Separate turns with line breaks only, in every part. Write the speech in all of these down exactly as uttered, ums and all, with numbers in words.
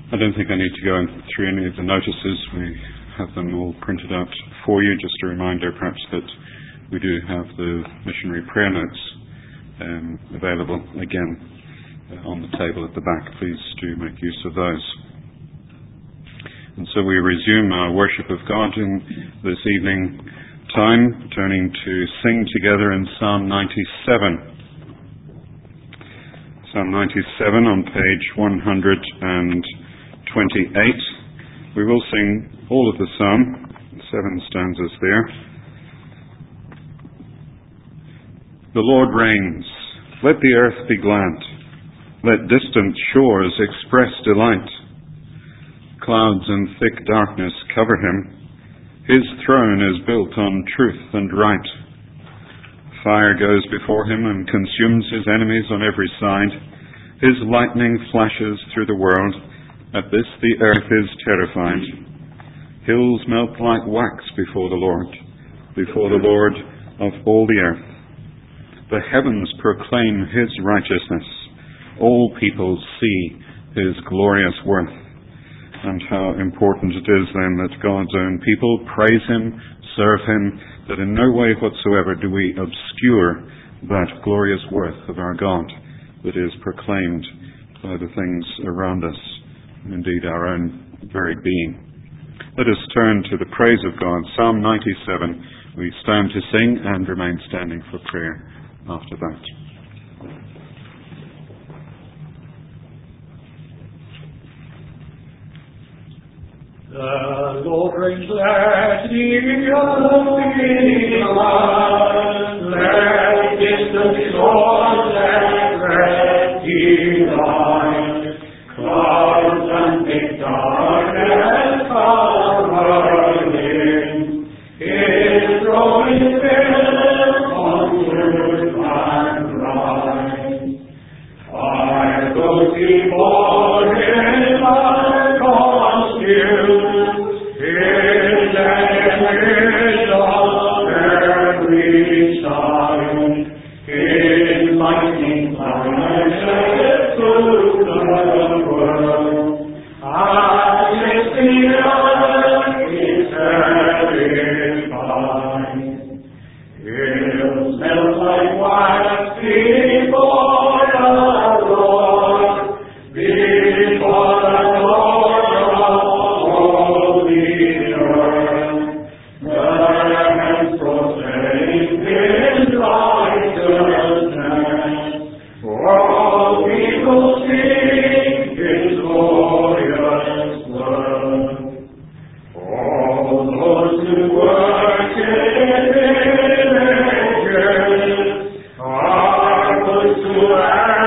I don't think I need to go through any of the notices. We have them all printed out for you. Just a reminder, perhaps, that we do have the missionary prayer notes um, available again uh, on the table at the back. Please do make use of those. And so we resume our worship of God in this evening time, turning to sing together in Psalm ninety-seven. Psalm ninety-seven on page one hundred twenty-eight. We will sing all of the psalm, seven stanzas there. The Lord reigns. Let the earth be glad. Let distant shores express delight. Clouds and thick darkness cover him. His throne is built on truth and right. Fire goes before him and consumes his enemies on every side. His lightning flashes through the world. At this the earth is terrified. Hills melt like wax before the Lord, before the Lord of all the earth. The heavens proclaim his righteousness. All people see his glorious worth. And how important it is then that God's own people praise him, serve him, that in no way whatsoever do we obscure that glorious worth of our God that is proclaimed by the things around us, and indeed our own very being. Let us turn to the praise of God. Psalm ninety-seven. We stand to sing and remain standing for prayer after that.
The Lord let the earth be glad, let distant shores let rest delight. Clouds and thick darkness cover him. His throne is built on truth and right. Fire goes before him and consumes. His enemies on every side. His lightning flashes through the world. As if the earth is terrified. Hills melt like wax before the Lord, before the Lord of all the earth. The heavens proclaim his righteousness. All people see his glorious worth. All those who worship images are put to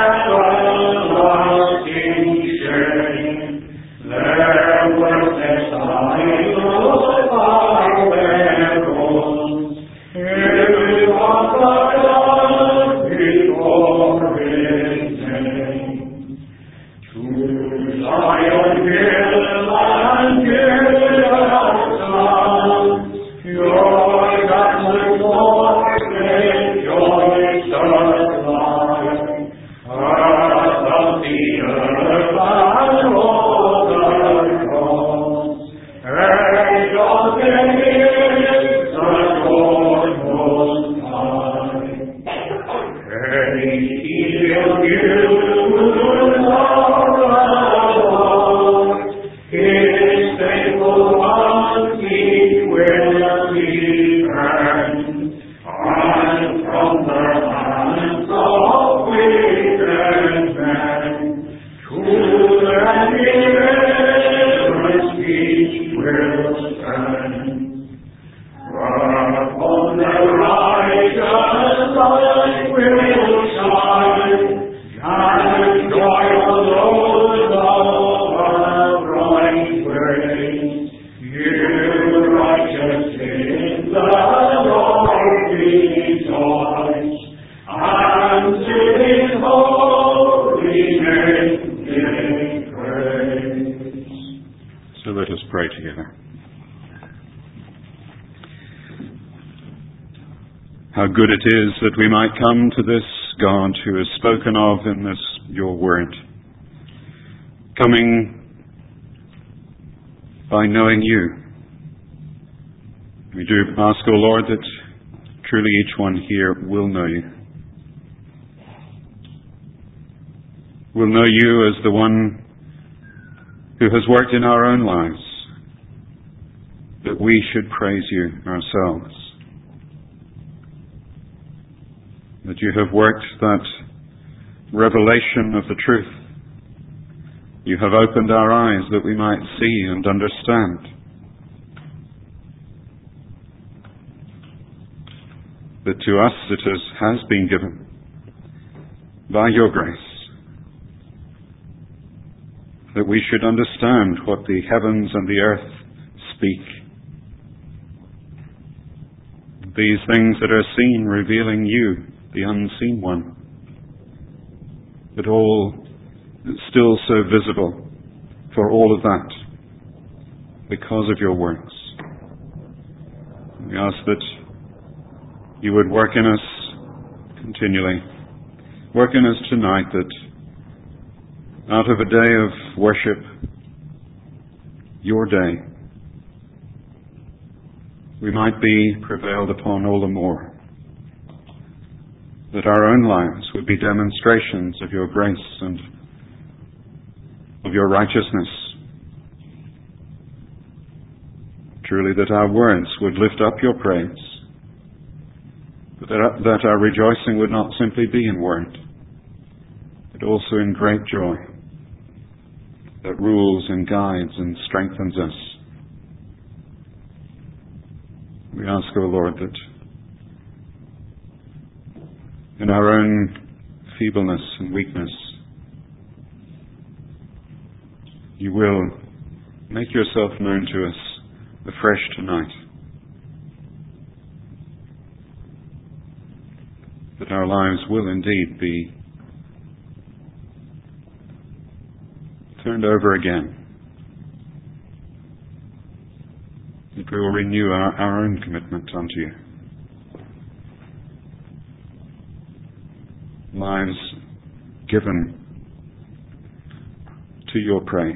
everlasting shame. Their worthless idols are their bones. Everyone but God before his name. To Zion hill and Gilead sons, your godly Lord with joy sublime. Above the earth and all the thrones, exalted is the Lord most high. Praise he will give to love the Lord. His faithful ones he will defend. And from the hands of wicked men, to them deliverance he will stand. Upon the righteous light will shine, and joy for those of upright ways. You righteous in the Lord rejoice, and to his holy name give praise.
So let us pray together. How good it is that we might come to this God who is spoken of in this your word, coming by knowing you. We do ask, O Lord, that truly each one here will know you. Will know you as the one who has worked in our own lives, that we should praise you ourselves. That you have worked that revelation of the truth. You have opened our eyes that we might see and understand. That to us it has, has been given by your grace, that we should understand what the heavens and the earth speak. These things that are seen revealing you, the unseen one, but all still so visible for all of that because of your works. We ask that you would work in us continually, work in us tonight, that out of a day of worship, your day, we might be prevailed upon all the more, that our own lives would be demonstrations of your grace and of your righteousness. Truly, that our words would lift up your praise, but that our rejoicing would not simply be in word, but also in great joy that rules and guides and strengthens us. We ask, O Lord, that in our own feebleness and weakness, you will make yourself known to us afresh tonight. That our lives will indeed be turned over again. That we will renew our, our own commitment unto you. Lives given to your praise.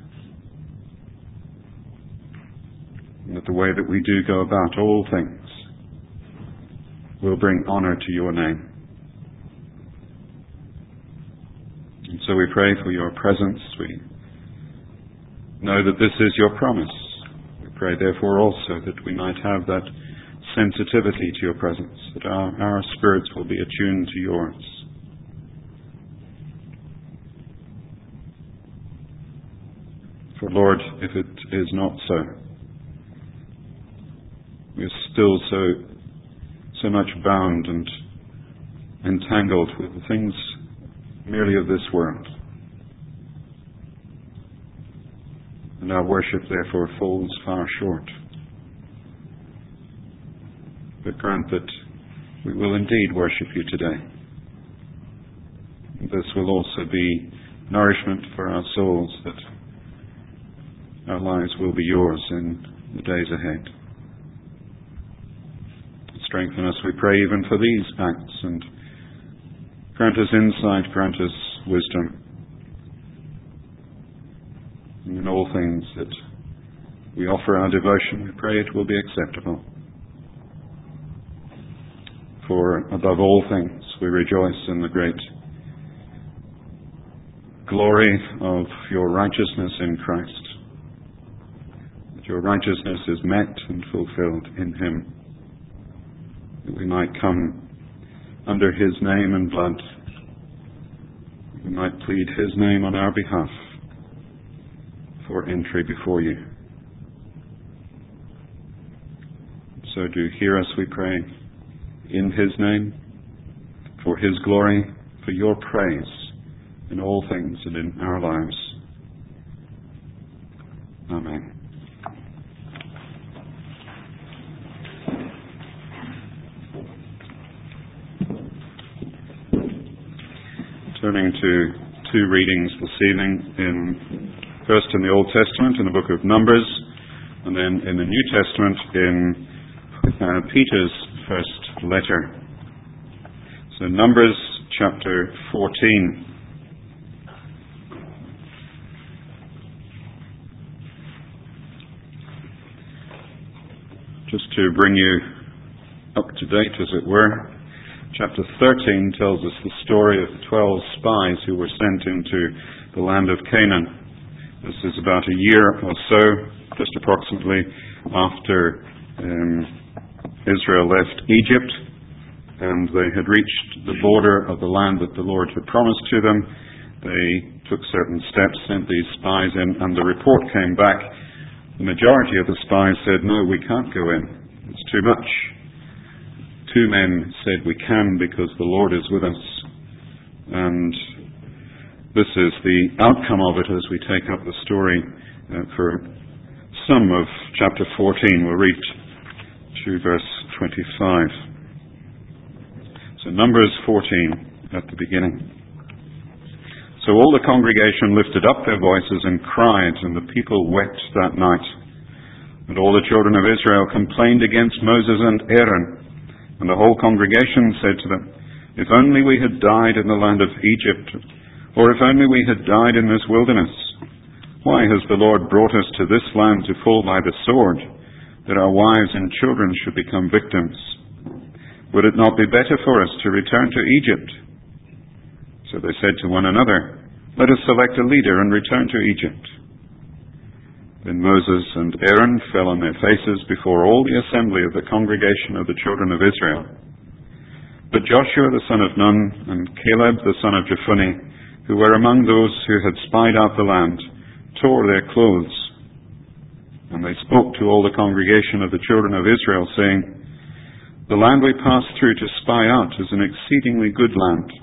And that the way that we do go about all things will bring honor to your name. And so we pray for your presence. We know that this is your promise. We pray therefore also that we might have that sensitivity to your presence, that our, our spirits will be attuned to yours. For Lord, if it is not so, we are still so so much bound and entangled with the things merely of this world. And our worship therefore falls far short. But grant that we will indeed worship you today. This will also be nourishment for our souls, that our lives will be yours in the days ahead. Strengthen us, we pray, even for these acts, and grant us insight, grant us wisdom. And in all things that we offer our devotion, we pray it will be acceptable. For above all things, we rejoice in the great glory of your righteousness in Christ. That your righteousness is met and fulfilled in him. That we might come under his name and blood. We might plead his name on our behalf for entry before you. So do hear us, we pray, in his name, for his glory, for your praise in all things and in our lives. Amen. Turning to two readings this evening, in first in the Old Testament in the book of Numbers, and then in the New Testament in uh, Peter's first letter. So Numbers chapter fourteen. Just to bring you up to date, as it were, chapter thirteen tells us the story of the twelve spies who were sent into the land of Canaan. This is about a year or so, just approximately after um, Israel left Egypt, and they had reached the border of the land that the Lord had promised to them. They took certain steps, sent these spies in, and the report came back. The majority of the spies said, no, we can't go in. It's too much. Two men said, we can because the Lord is with us. And this is the outcome of it as we take up the story uh, for some of chapter fourteen. We'll read to verse twenty-five. So Numbers fourteen at the beginning. So all the congregation lifted up their voices and cried, and the people wept that night. And all the children of Israel complained against Moses and Aaron. And the whole congregation said to them, if only we had died in the land of Egypt, or if only we had died in this wilderness. Why has the Lord brought us to this land to fall by the sword, that our wives and children should become victims? Would it not be better for us to return to Egypt? So they said to one another, let us select a leader and return to Egypt. Then Moses and Aaron fell on their faces before all the assembly of the congregation of the children of Israel. But Joshua the son of Nun and Caleb the son of Jephunneh, who were among those who had spied out the land, tore their clothes. And they spoke to all the congregation of the children of Israel, saying, the land we passed through to spy out is an exceedingly good land.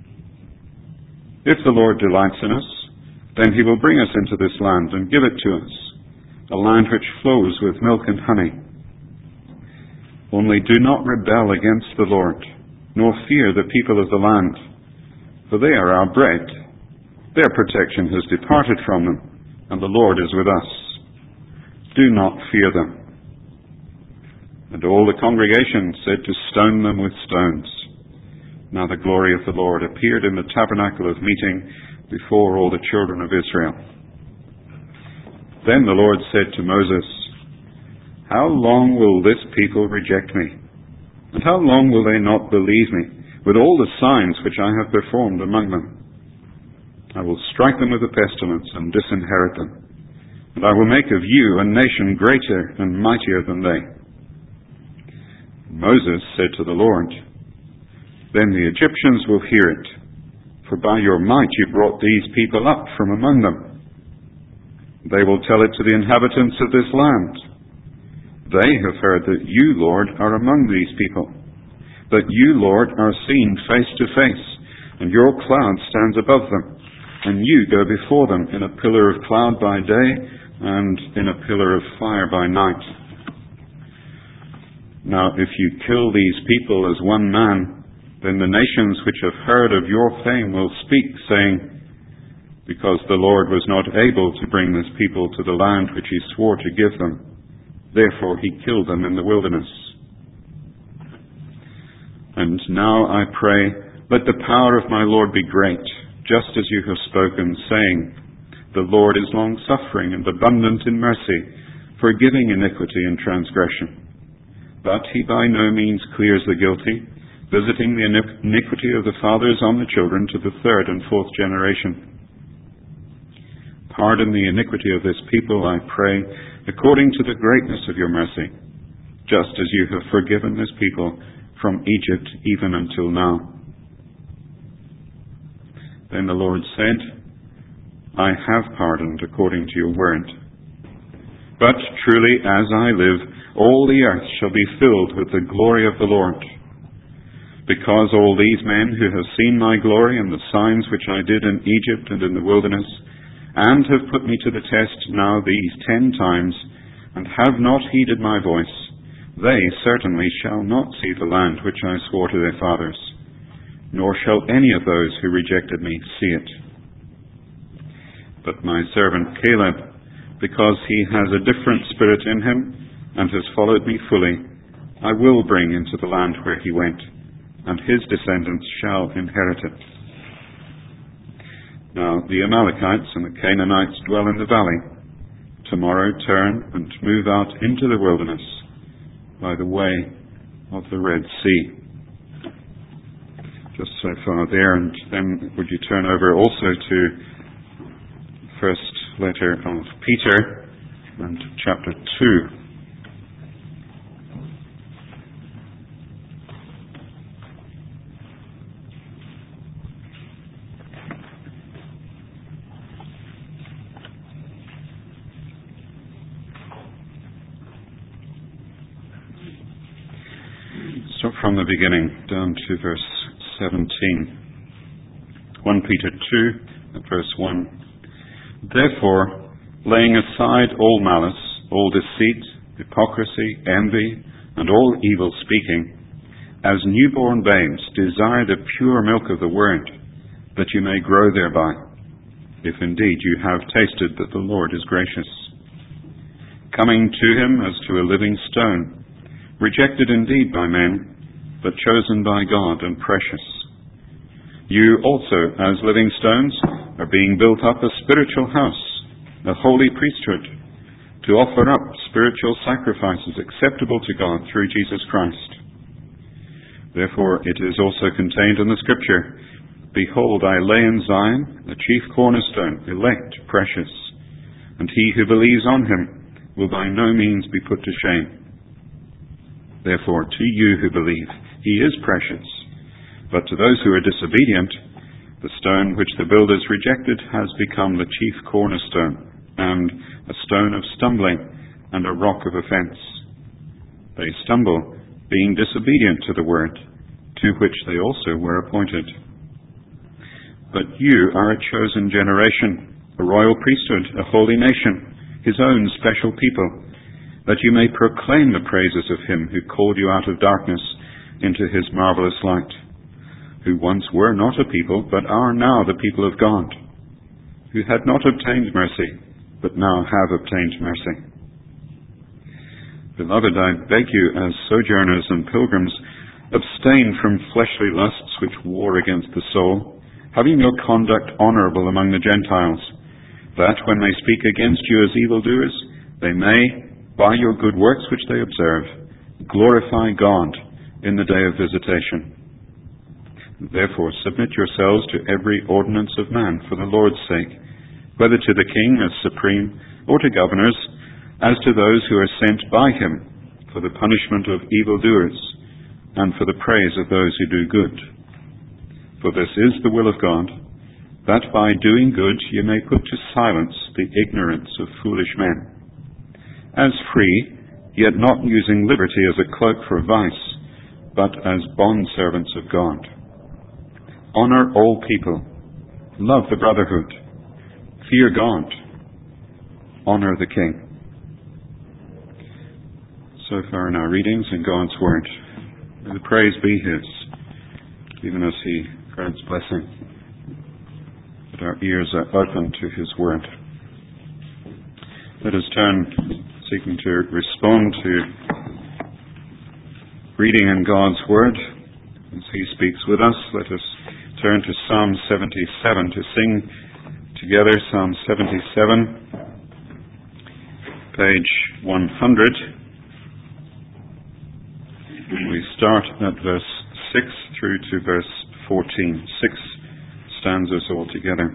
If the Lord delights in us, then he will bring us into this land and give it to us, a land which flows with milk and honey. Only do not rebel against the Lord, nor fear the people of the land, for they are our bread. Their protection has departed from them, and the Lord is with us. Do not fear them. And all the congregation said to stone them with stones. Now the glory of the Lord appeared in the tabernacle of meeting before all the children of Israel. Then the Lord said to Moses, how long will this people reject me? And how long will they not believe me, with all the signs which I have performed among them? I will strike them with a pestilence and disinherit them, and I will make of you a nation greater and mightier than they. Moses said to the Lord, then the Egyptians will hear it, for by your might you brought these people up from among them. They will tell it to the inhabitants of this land. They have heard that you, Lord, are among these people, that you, Lord, are seen face to face, and your cloud stands above them, and you go before them in a pillar of cloud by day and in a pillar of fire by night. Now, if you kill these people as one man, then the nations which have heard of your fame will speak, saying, because the Lord was not able to bring this people to the land which he swore to give them, therefore he killed them in the wilderness. And now I pray, let the power of my Lord be great, just as you have spoken, saying, the Lord is long-suffering and abundant in mercy, forgiving iniquity and transgression. But he by no means clears the guilty, visiting the iniquity of the fathers on the children to the third and fourth generation. Pardon the iniquity of this people, I pray, according to the greatness of your mercy, just as you have forgiven this people from Egypt even until now. Then the Lord said, I have pardoned according to your word. But truly, as I live, all the earth shall be filled with the glory of the Lord. Because all these men who have seen my glory and the signs which I did in Egypt and in the wilderness, and have put me to the test now these ten times, and have not heeded my voice, they certainly shall not see the land which I swore to their fathers, nor shall any of those who rejected me see it. But my servant Caleb, because he has a different spirit in him, and has followed me fully, I will bring into the land where he went, and his descendants shall inherit it. Now the Amalekites and the Canaanites dwell in the valley. Tomorrow turn and move out into the wilderness, by the way of the Red Sea. Just so far there, and then would you turn over also to first letter of Peter and chapter two. Start from the beginning down to verse seventeen. First Peter two, at verse one. Therefore, laying aside all malice, all deceit, hypocrisy, envy, and all evil speaking, as newborn babes desire the pure milk of the word, that you may grow thereby, if indeed you have tasted that the Lord is gracious. Coming to him as to a living stone, rejected indeed by men, but chosen by God and precious. You also, as living stones, are being built up a spiritual house, a holy priesthood, to offer up spiritual sacrifices acceptable to God through Jesus Christ. Therefore it is also contained in the Scripture, Behold, I lay in Zion a chief cornerstone, elect, precious, and he who believes on him will by no means be put to shame. Therefore, to you who believe, he is precious. But to those who are disobedient, the stone which the builders rejected has become the chief cornerstone, and a stone of stumbling, and a rock of offense. They stumble, being disobedient to the word, to which they also were appointed. But you are a chosen generation, a royal priesthood, a holy nation, his own special people, that you may proclaim the praises of him who called you out of darkness into his marvelous light, who once were not a people, but are now the people of God, who had not obtained mercy, but now have obtained mercy. Beloved, I beg you, as sojourners and pilgrims, abstain from fleshly lusts which war against the soul, having your conduct honorable among the Gentiles, that when they speak against you as evildoers, they may, by your good works which they observe, glorify God in the day of visitation. Therefore submit yourselves to every ordinance of man for the Lord's sake, whether to the king as supreme, or to governors, as to those who are sent by him, for the punishment of evildoers, and for the praise of those who do good. For this is the will of God, that by doing good you may put to silence the ignorance of foolish men, as free, yet not using liberty as a cloak for vice, but as bondservants of God. Honor all people, love the brotherhood, fear God, honor the king. So far in our readings in God's word, may the praise be his, even as he grants blessing, that our ears are open to his word. Let us turn, seeking to respond to reading in God's word as he speaks with us. Let us turn to Psalm seventy-seven to sing together Psalm seventy-seven, page one hundred. We start at verse six through to verse fourteen. Six stanzas altogether.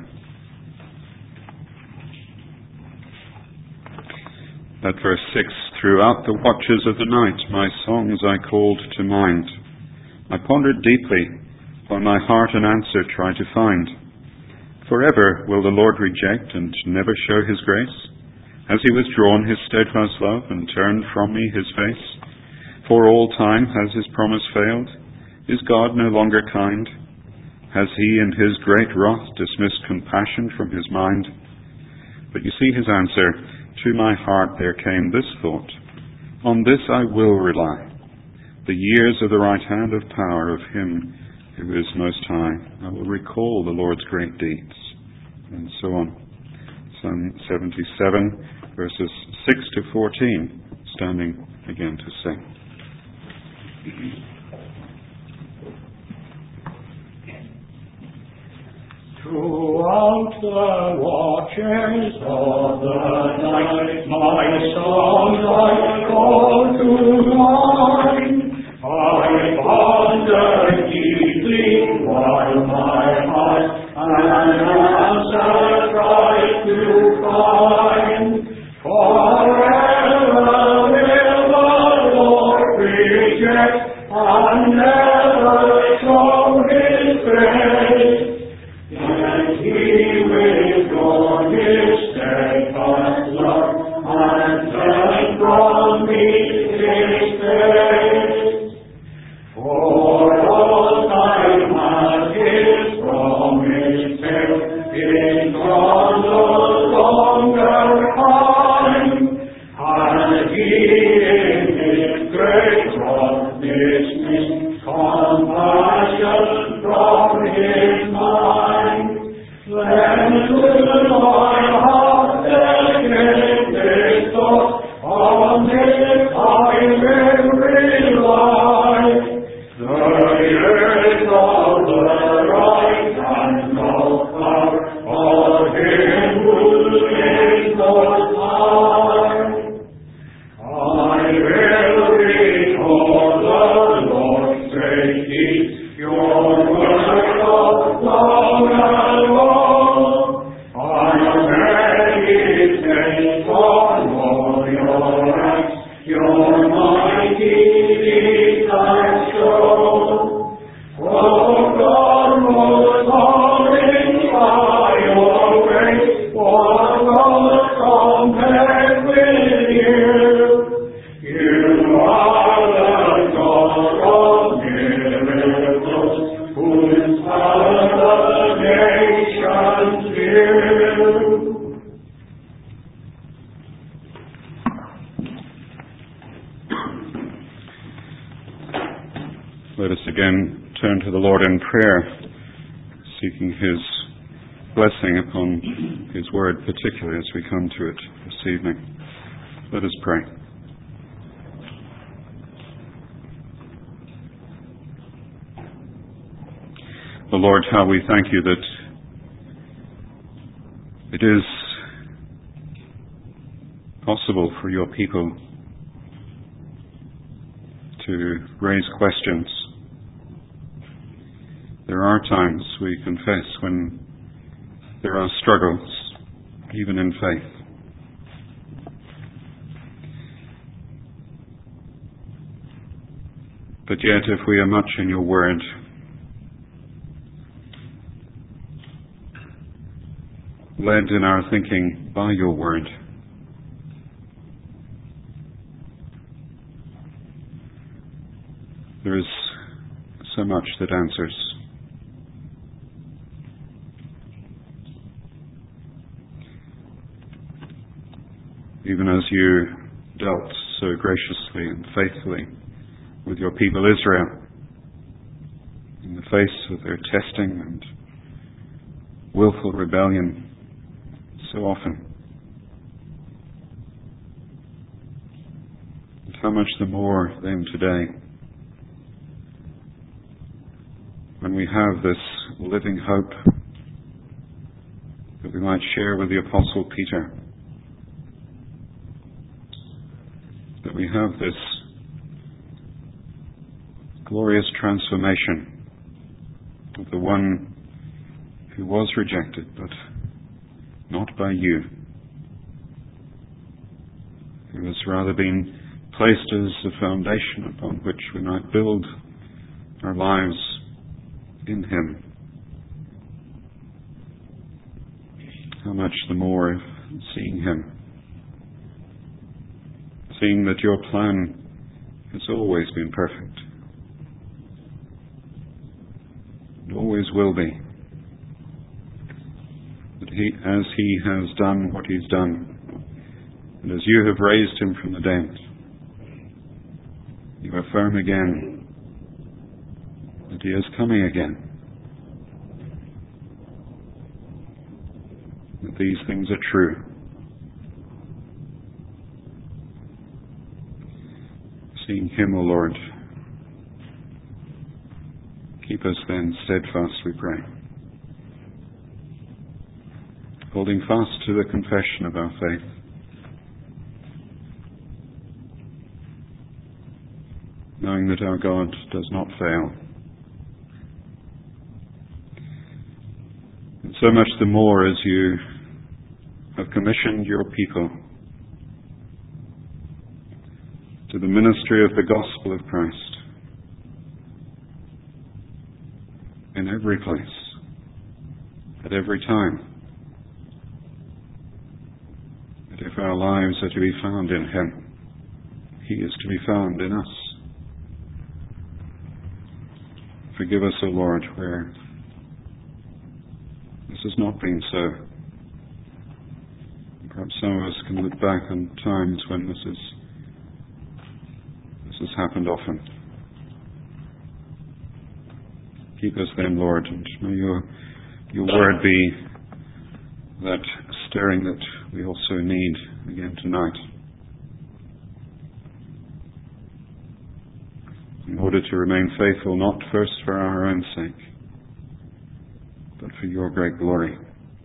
At verse six, throughout the watches of the night, my songs I called to mind. I pondered deeply, on my heart an answer tried to find. Forever will the Lord reject and never show his grace? Has he withdrawn his steadfast love and turned from me his face? For all time has his promise failed? Is God no longer kind? Has he in his great wrath dismissed compassion from his mind? But you see his answer. To my heart there came this thought, on this I will rely, the years of the right hand of power of him who is most high. I will recall the Lord's great deeds, and so on. Psalm seventy-seven, verses six to fourteen, standing again to sing.
Throughout the watches of the night, my songs I call to mine. Forever will the Lord reject and never show his grace. And he will his steadfast love and turn from me his face. For all time has his promise held, in God no longer time, and he in his great wrath dismissed compassion from his mind. Then will my heart again this thought, on this I will rely. The years of the right and no power of him who is most high. I will recall the Lord's great deeds, your word of long and long. I meditate on all your acts, your mighty deeds I show. O God, most holy by your grace, what God compared with you? You are the God of miracles, whose power the nations view.
Let us again turn to the Lord in prayer, seeking his blessing upon his word, particularly as we come to it this evening. Let us pray. O Lord, how we thank you that it is possible for your people to raise questions. There are times, we confess, when there are struggles, even in faith. But yet, if we are much in your word, led in our thinking by your word, there is so much that answers. Even as you dealt so graciously and faithfully with your people Israel in the face of their testing and willful rebellion so often. And how much the more then today, when we have this living hope that we might share with the Apostle Peter, that we have this glorious transformation of the one who was rejected, but not by you, who has rather been placed as a foundation upon which we might build our lives in him. How much the more seeing him, seeing that your plan has always been perfect, and always will be, that he, as he has done what he's done, and as you have raised him from the dead, you affirm again that he is coming again, that these things are true. Seeing him, O Lord, keep us then steadfast, we pray, holding fast to the confession of our faith, knowing that our God does not fail. And so much the more as you have commissioned your people to the ministry of the gospel of Christ in every place, at every time. That if our lives are to be found in Him, He is to be found in us. Forgive us, O Lord, where this has not been so. Perhaps some of us can look back on times when this is this has happened often. Keep us then, Lord, and may your, your word be that stirring that we also need again tonight, in order to remain faithful, not first for our own sake, but for your great glory,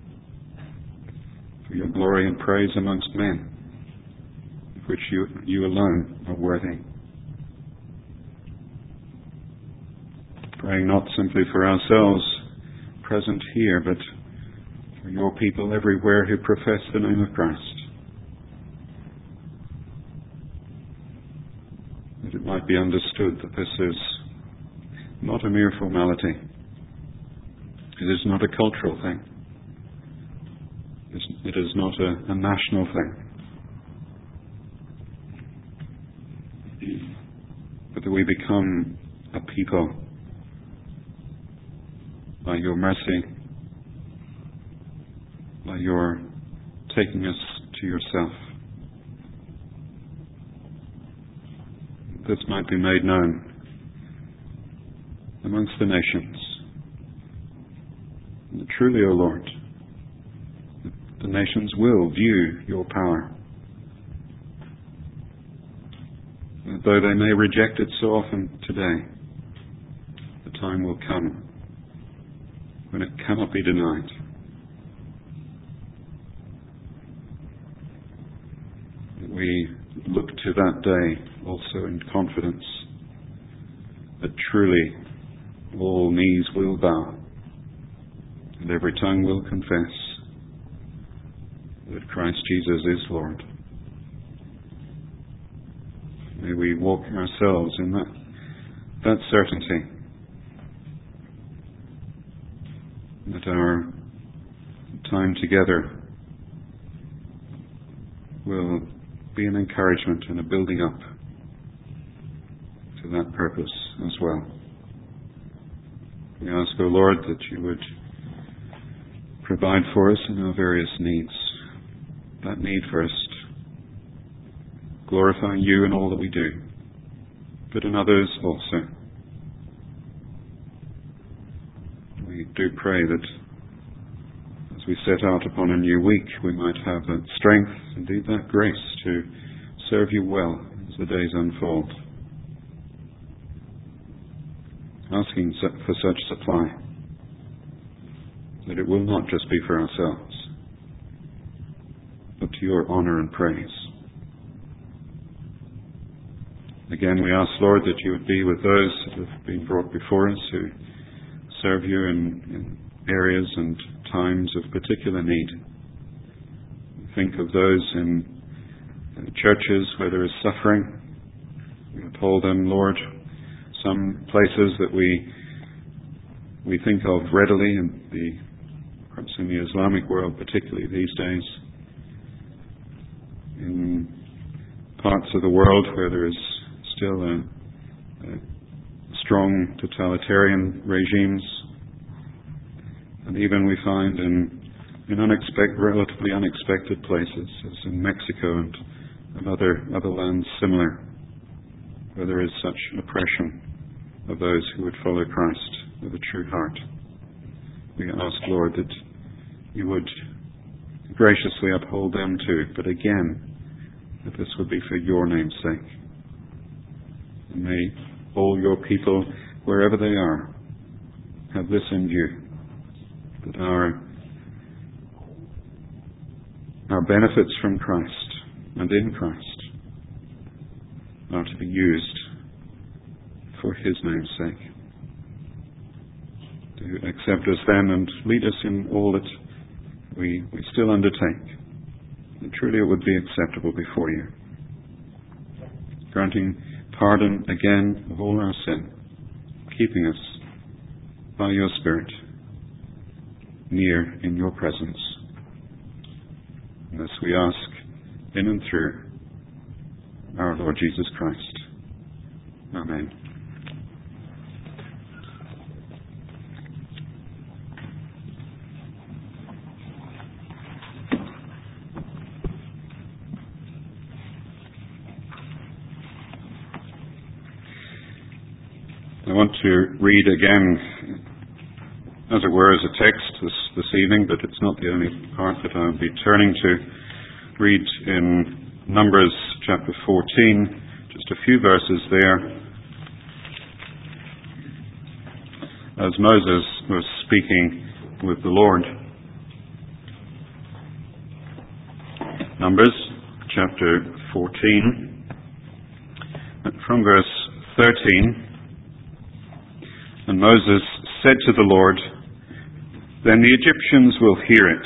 for your glory and praise amongst men, of which you, you alone are worthy. Praying not simply for ourselves present here, but for your people everywhere who profess the name of Christ, that it might be understood that this is not a mere formality. It is not a cultural thing. It is not a, a national thing. But that we become a people by your mercy, by your taking us to yourself. This might be made known amongst the nations. And truly, O Lord, the nations will view your power. And though they may reject it so often today, the time will come when it cannot be denied. We look to that day also in confidence that truly all knees will bow and every tongue will confess that Christ Jesus is Lord. May we walk ourselves in that, that certainty, that our time together will be an encouragement and a building up to that purpose as well. We ask, O Lord, that you would provide for us in our various needs. That need first, glorifying you in all that we do, but in others also. We do pray that as we set out upon a new week, we might have that strength, indeed that grace, to serve you well as the days unfold. Asking for such supply, that it will not just be for ourselves, but to your honour and praise. Again, we ask, Lord, that you would be with those that have been brought before us who serve you in, in areas and times of particular need. Think of those in, in churches where there is suffering. We uphold them, Lord. Some places that we we think of readily, in the, perhaps in the Islamic world particularly these days, in parts of the world where there is still a, a strong totalitarian regimes, and even we find in in unexpected, relatively unexpected places, as in Mexico and, and other other lands similar, where there is such oppression of those who would follow Christ with a true heart. We ask, Lord, that you would graciously uphold them too, but again, that this would be for your name's sake. And may all your people, wherever they are, have this in view, that our our benefits from Christ and in Christ are to be used for his name's sake. To accept us then and lead us in all that we, we still undertake, that truly it would be acceptable before you, granting pardon again of all our sin, keeping us by your Spirit near in your presence. And this we ask in and through our Lord Jesus Christ. Amen. I want to read again, as it were, as a text this, this evening, but it's not the only part that I'll be turning to. Read in Numbers chapter fourteen, just a few verses there, as Moses was speaking with the Lord. Numbers chapter fourteen, from verse thirteen. And Moses said to the Lord, "Then the Egyptians will hear it."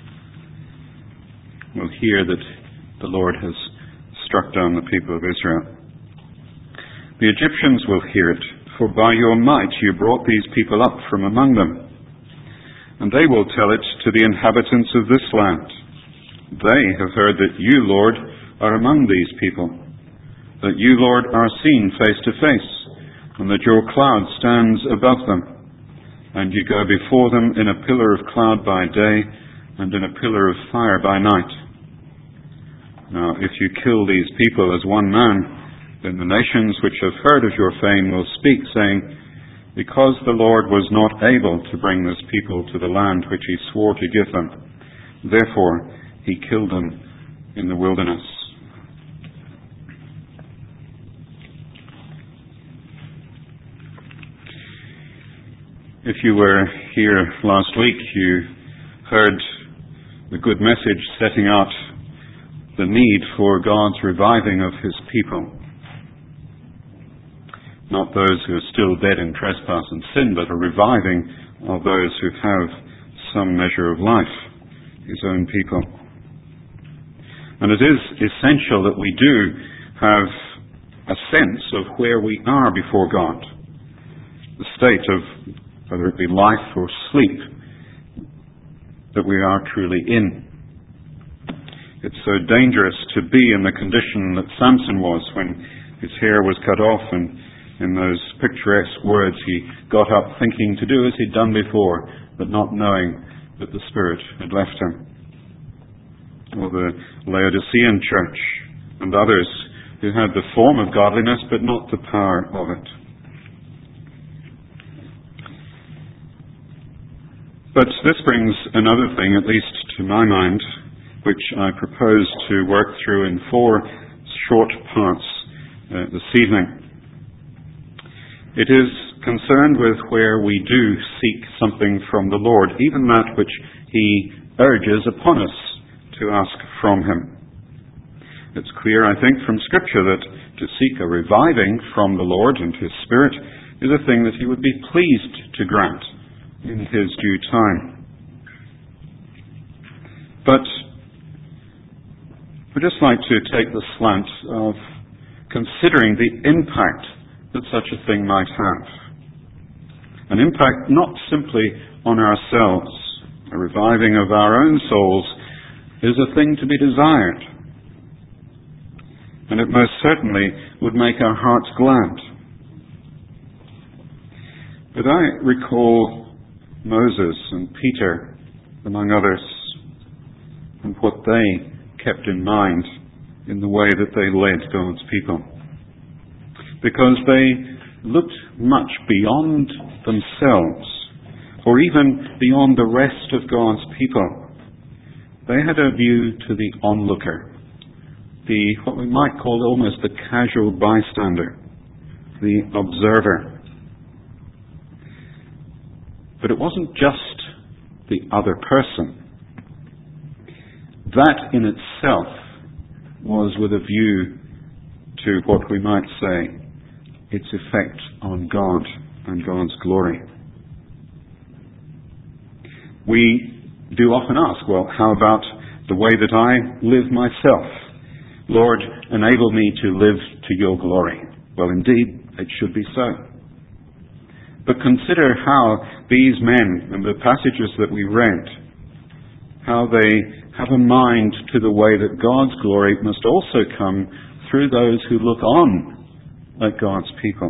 Will hear that the Lord has struck down the people of Israel. "The Egyptians will hear it, for by your might you brought these people up from among them. And they will tell it to the inhabitants of this land. They have heard that you, Lord, are among these people, that you, Lord, are seen face to face, and that your cloud stands above them, and you go before them in a pillar of cloud by day and in a pillar of fire by night. Now, if you kill these people as one man, then the nations which have heard of your fame will speak, saying, 'Because the Lord was not able to bring this people to the land which he swore to give them, therefore he killed them in the wilderness.'" If you were here last week, you heard the good message setting out the need for God's reviving of his people. Not those who are still dead in trespass and sin, but a reviving of those who have some measure of life, his own people. And it is essential that we do have a sense of where we are before God, the state of whether it be life or sleep, that we are truly in. It's so dangerous to be in the condition that Samson was when his hair was cut off, and in those picturesque words he got up thinking to do as he'd done before, but not knowing that the Spirit had left him. Or the Laodicean church and others who had the form of godliness but not the power of it. But this brings another thing, at least to my mind, which I propose to work through in four short parts uh, this evening. It is concerned with where we do seek something from the Lord, even that which he urges upon us to ask from him. It's clear, I think, from Scripture that to seek a reviving from the Lord and his Spirit is a thing that he would be pleased to grant in his due time. But we'd just like to take the slant of considering the impact that such a thing might have. An impact not simply on ourselves. A reviving of our own souls is a thing to be desired. And it most certainly would make our hearts glad. But I recall Moses and Peter, among others, and what they kept in mind in the way that they led God's people. Because they looked much beyond themselves, or even beyond the rest of God's people. They had a view to the onlooker, the what we might call almost the casual bystander, the observer. But it wasn't just the other person. That in itself was with a view to what we might say its effect on God and God's glory. We do often ask, well, how about the way that I live myself. Lord, enable me to live to your glory. Well, indeed, it should be so. But consider how these men, and the passages that we read, how they have a mind to the way that God's glory must also come through those who look on at God's people.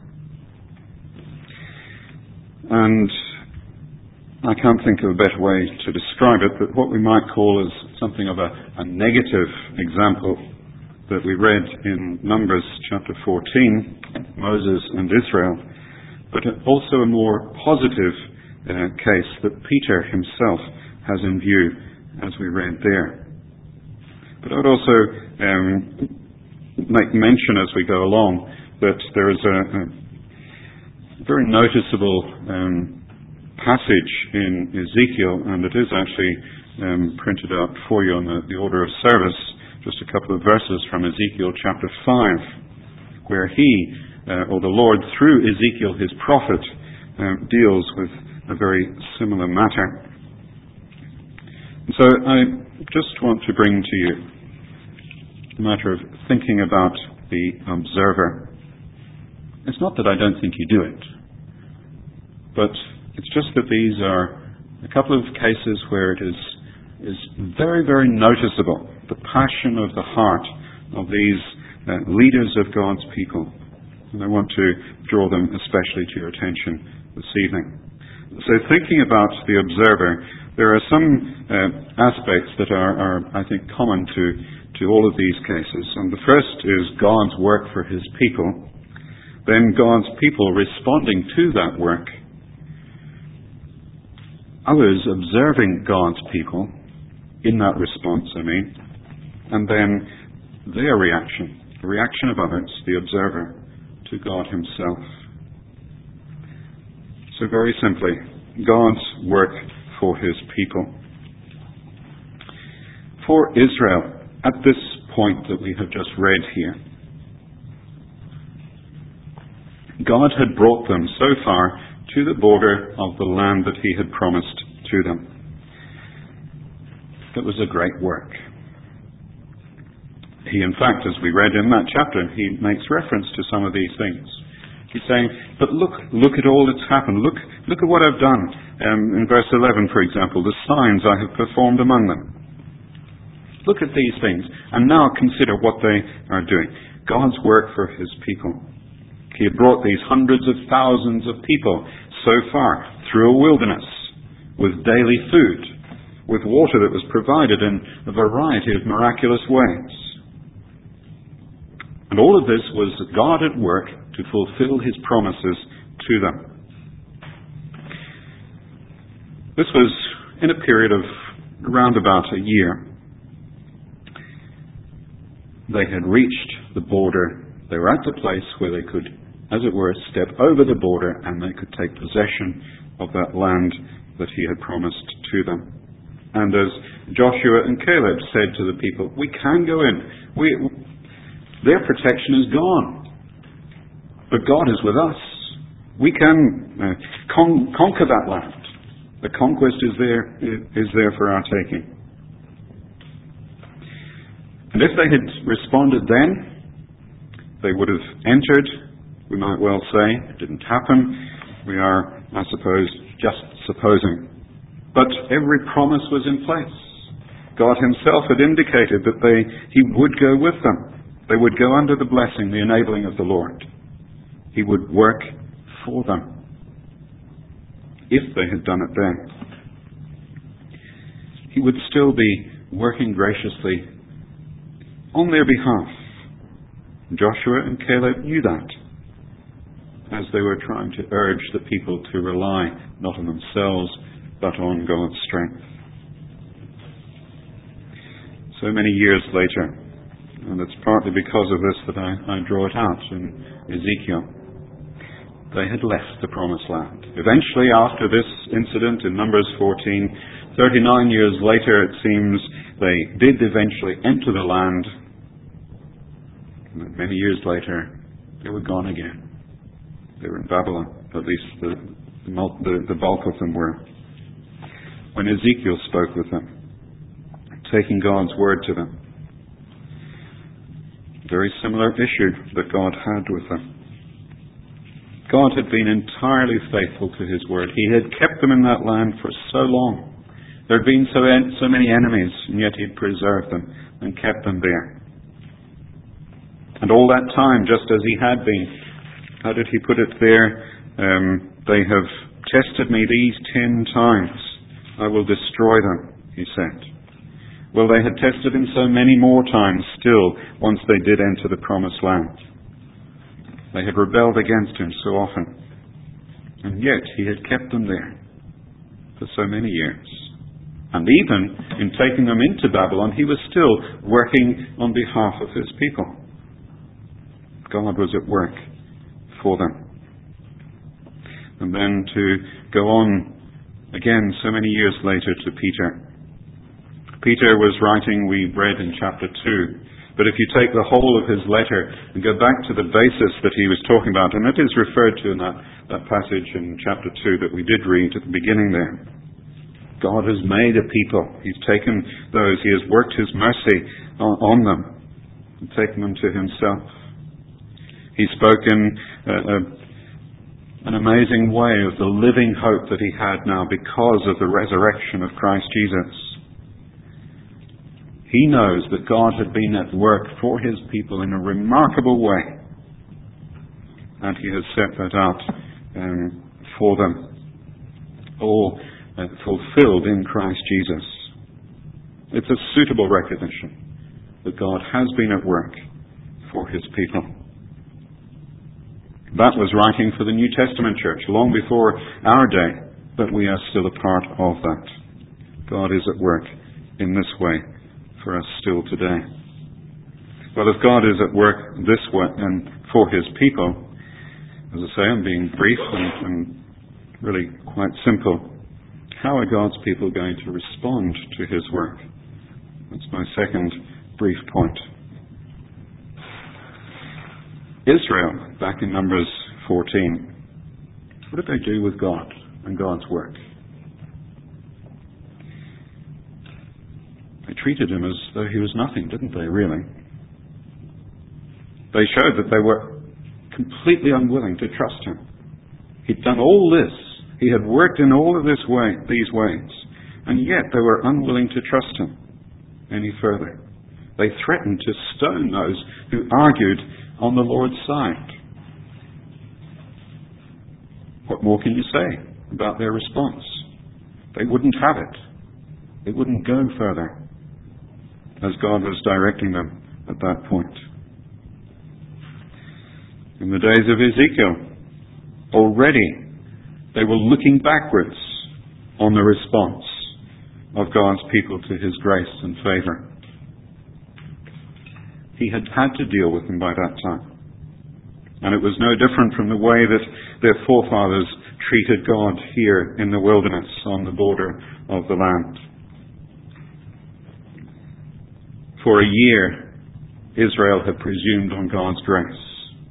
And I can't think of a better way to describe it, but what we might call as something of a, a negative example that we read in Numbers chapter fourteen, Moses and Israel, but also a more positive uh, case that Peter himself has in view as we read there. But I would also um, make mention as we go along that there is a, a very noticeable um, passage in Ezekiel, and it is actually um, printed out for you on the, the order of service, just a couple of verses from Ezekiel chapter five, where he, uh, or the Lord through Ezekiel, his prophet, uh, deals with a very similar matter. And so I just want to bring to you the matter of thinking about the observer. It's not that I don't think you do it, but it's just that these are a couple of cases where it is is very, very noticeable, the passion of the heart of these uh, leaders of God's people. And I want to draw them especially to your attention this evening. So thinking about the observer, there are some uh, aspects that are, are, I think, common to, to all of these cases. And the first is God's work for his people, then God's people responding to that work, others observing God's people in that response, I mean, and then their reaction, the reaction of others, the observer, to God himself. So very simply, God's work for his people. For Israel, at this point that we have just read here, God had brought them so far to the border of the land that he had promised to them. It was a great work. He, in fact, as we read in that chapter, he makes reference to some of these things. He's saying, but look, look at all that's happened. Look, look at what I've done. Um, in verse eleven, for example, the signs I have performed among them. Look at these things, and now consider what they are doing. God's work for his people. He had brought these hundreds of thousands of people so far through a wilderness with daily food, with water that was provided in a variety of miraculous ways. And all of this was God at work to fulfill his promises to them. This was in a period of around about a year. They had reached the border. They were at the place where they could, as it were, step over the border and they could take possession of that land that he had promised to them. And as Joshua and Caleb said to the people, we can go in. We, their protection is gone. But God is with us. We can uh, con- conquer that land. The conquest is there, is there for our taking. And if they had responded then, they would have entered, we might well say. It didn't happen. We are, I suppose, just supposing. But every promise was in place. God himself had indicated that they, he would go with them. They would go under the blessing, the enabling of the Lord. He would work for them, if they had done it then. He would still be working graciously on their behalf. Joshua and Caleb knew that, as they were trying to urge the people to rely not on themselves, but on God's strength. So many years later, and it's partly because of this that I, I draw it out in Ezekiel, they had left the promised land. Eventually, after this incident in Numbers fourteen, thirty-nine years later, it seems, they did eventually enter the land. And many years later, they were gone again. They were in Babylon, at least the, the, the bulk of them were. When Ezekiel spoke with them, taking God's word to them. Very similar issue that God had with them. God had been entirely faithful to his word. He had kept them in that land for so long. There had been so, so many enemies, and yet he had preserved them and kept them there. And all that time, just as he had been, how did he put it there? Um, they have tested me these ten times. I will destroy them, he said. Well, they had tested him so many more times still, once they did enter the promised land. They had rebelled against him so often. And yet he had kept them there for so many years. And even in taking them into Babylon, he was still working on behalf of his people. God was at work for them. And then to go on again so many years later to Peter. Peter was writing, we read in chapter two, but if you take the whole of his letter and go back to the basis that he was talking about, and it is referred to in that, that passage in chapter two that we did read at the beginning there. God has made a people. He's taken those, he has worked his mercy on, on them and taken them to himself. He spoke in uh, uh, an amazing way of the living hope that he had now because of the resurrection of Christ Jesus. He knows that God had been at work for his people in a remarkable way. And he has set that out um, for them. All uh, fulfilled in Christ Jesus. It's a suitable recognition that God has been at work for his people. That was writing for the New Testament church long before our day, but we are still a part of that. God is at work in this way for us still today. Well, if God is at work this way and for his people, as I say, I'm being brief and, and really quite simple, how are God's people going to respond to his work? That's my second brief point. Israel, back in Numbers fourteen, what did they do with God and God's work? They treated him as though he was nothing, didn't they, really? They showed that they were completely unwilling to trust him. He'd done all this. He had worked in all of this way, these ways, and yet they were unwilling to trust him any further. They threatened to stone those who argued on the Lord's side. What more can you say about their response? They wouldn't have it. They wouldn't go further, as God was directing them at that point. In the days of Ezekiel, already they were looking backwards on the response of God's people to his grace and favor. He had had to deal with them by that time. And it was no different from the way that their forefathers treated God here in the wilderness on the border of the land. For a year, Israel had presumed on God's grace.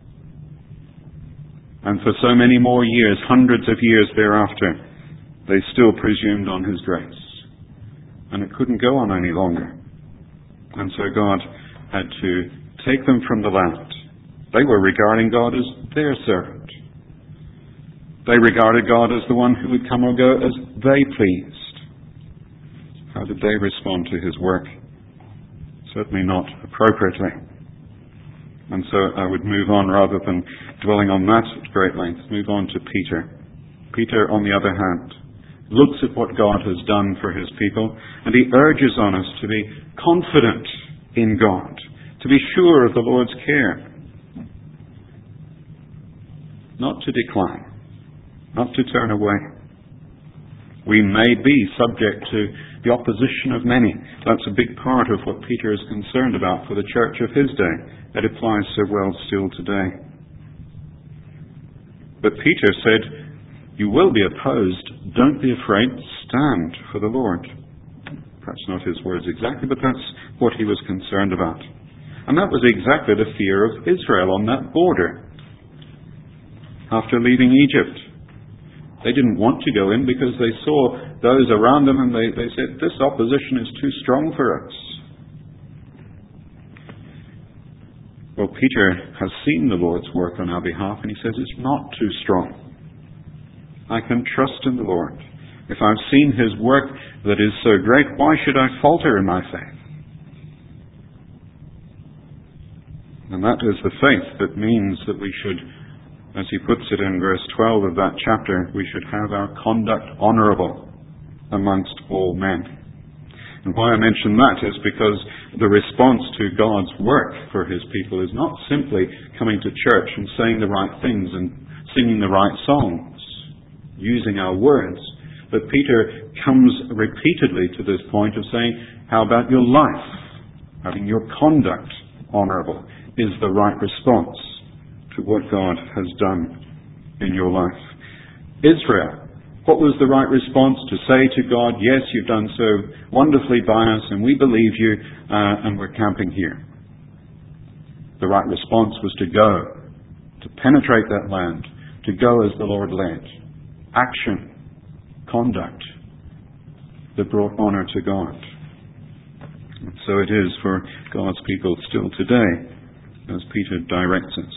And for so many more years, hundreds of years thereafter, they still presumed on his grace. And it couldn't go on any longer. And so God had to take them from the land. They were regarding God as their servant. They regarded God as the one who would come or go as they pleased. How did they respond to his work? Certainly not appropriately. And so I would move on, rather than dwelling on that at great length, move on to Peter. Peter, on the other hand, looks at what God has done for his people, and he urges on us to be confident in God, to be sure of the Lord's care. Not to decline, not to turn away. We may be subject to the opposition of many. That's a big part of what Peter is concerned about for the church of his day. It applies so well still today. But Peter said, you will be opposed. Don't be afraid. Stand for the Lord. Perhaps not his words exactly, but that's what he was concerned about. And that was exactly the fear of Israel on that border. After leaving Egypt, They didn't want to go in because they saw those around them and they, they said, this opposition is too strong for us. Well, Peter has seen the Lord's work on our behalf and he says it's not too strong. I can trust in the Lord. If I've seen his work that is so great, why should I falter in my faith? And that is the faith that means that we should, as he puts it in verse twelve of that chapter, we should have our conduct honourable amongst all men. And why I mention that is because the response to God's work for his people is not simply coming to church and saying the right things and singing the right songs, using our words. But Peter comes repeatedly to this point of saying, how about your life? Having your conduct honourable is the right response to what God has done in your life. Israel, what was the right response? To say to God, yes, you've done so wonderfully by us and we believe you uh, and we're camping here. The right response was to go, to penetrate that land, to go as the Lord led. Action, conduct that brought honour to God. And so it is for God's people still today, as Peter directs us,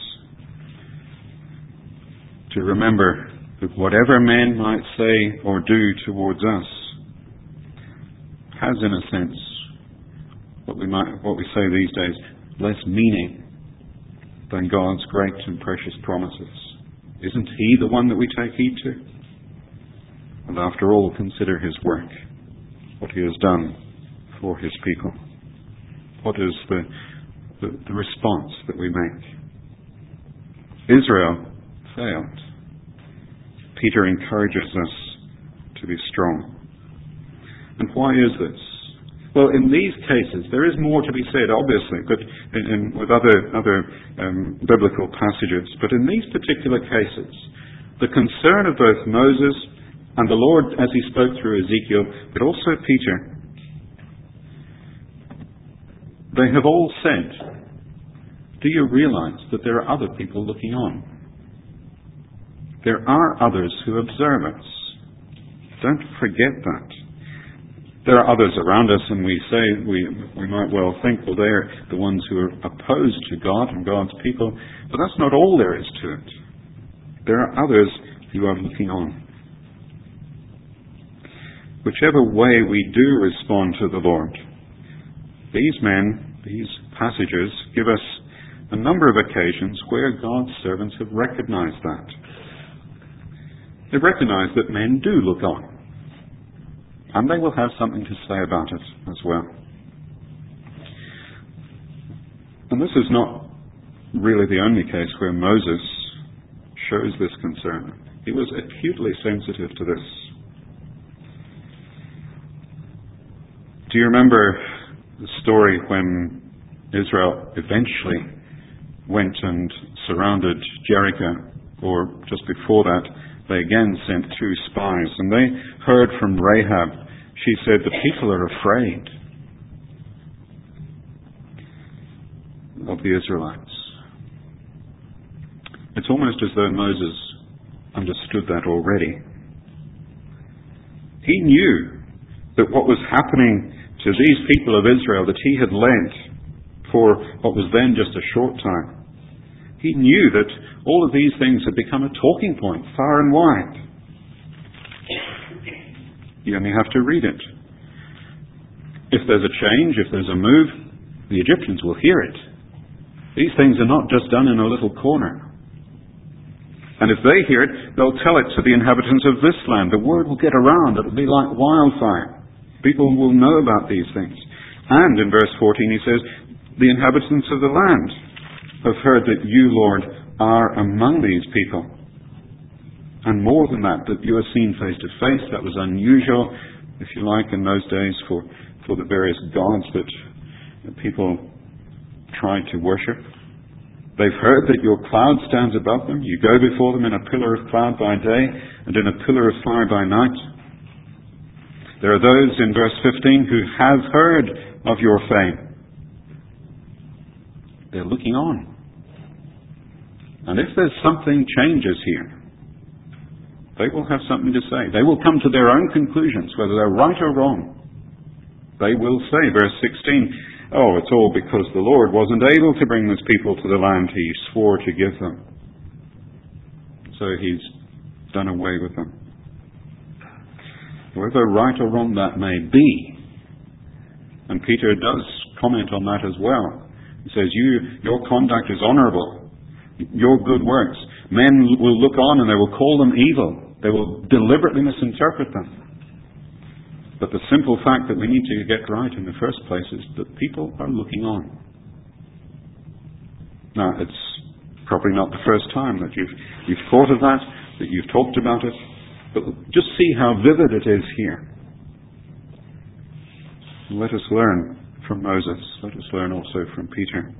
to remember that whatever men might say or do towards us has, in a sense, what we might, what we say these days, less meaning than God's great and precious promises. Isn't he the one that we take heed to? And after all, consider his work, what he has done for his people. What is the, the, the response that we make? Israel failed. Peter encourages us to be strong. And why is this? Well, in these cases, there is more to be said, obviously, but in, in, with other, other um, biblical passages. But in these particular cases, the concern of both Moses and the Lord, as he spoke through Ezekiel, but also Peter, they have all said, do you realize that there are other people looking on? There are others who observe us. Don't forget that. There are others around us, and we say, we, we might well think, well, they're the ones who are opposed to God and God's people, but that's not all there is to it. There are others who are looking on. Whichever way we do respond to the Lord, these men, these passages, give us a number of occasions where God's servants have recognized that. They recognize that men do look on. And they will have something to say about it as well. And this is not really the only case where Moses shows this concern. He was acutely sensitive to this. Do you remember the story when Israel eventually went and surrounded Jericho, or just before that, they again sent two spies, and they heard from Rahab. She said, the people are afraid of the Israelites. It's almost as though Moses understood that already. He knew that what was happening to these people of Israel, that he had led for what was then just a short time, he knew that all of these things had become a talking point far and wide. You only have to read it. If there's a change, if there's a move, the Egyptians will hear it. These things are not just done in a little corner. And if they hear it, they'll tell it to the inhabitants of this land. The word will get around. It'll be like wildfire. People will know about these things. And in verse fourteen he says, the inhabitants of the land have heard that you, Lord, are among these people. And more than that, that you are seen face to face. That was unusual, if you like, in those days for, for the various gods that people tried to worship. They've heard that your cloud stands above them. You go before them in a pillar of cloud by day and in a pillar of fire by night. There are those in verse fifteen who have heard of your fame. They're looking on. And if there's something changes here, They will have something to say. They will come to their own conclusions, whether they're right or wrong. They will say, verse sixteen, oh, it's all because the Lord wasn't able to bring this people to the land he swore to give them. So he's done away with them. Whether right or wrong that may be, and Peter does comment on that as well. He says, you, your conduct is honourable. Your good works. Men will look on and they will call them evil. They will deliberately misinterpret them. But the simple fact that we need to get right in the first place is that people are looking on. Now, it's probably not the first time that you've, you've thought of that, that you've talked about it, but just see how vivid it is here. Let us learn from Moses. Let us learn also from Peter.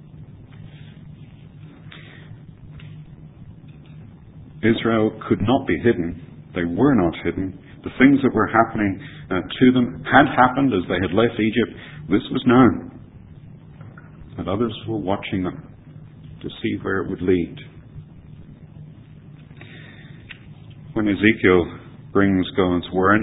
Israel could not be hidden. They were not hidden. The things that were happening uh, to them had happened as they had left Egypt. This was known. And others were watching them to see where it would lead. When Ezekiel brings God's word,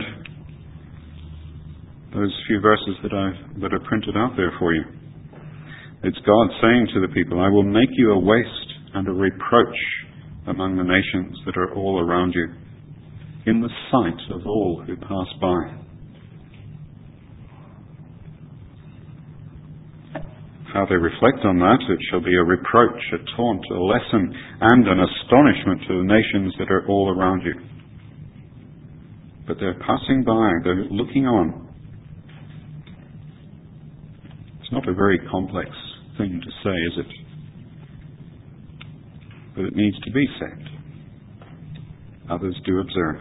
those few verses that I that are printed out there for you, it's God saying to the people, I will make you a waste and a reproach among the nations that are all around you, in the sight of all who pass by. How they reflect on that, it shall be a reproach, a taunt, a lesson, and an astonishment to the nations that are all around you. But they're passing by, they're looking on. It's not a very complex thing to say, is it? But it needs to be said. Others do observe.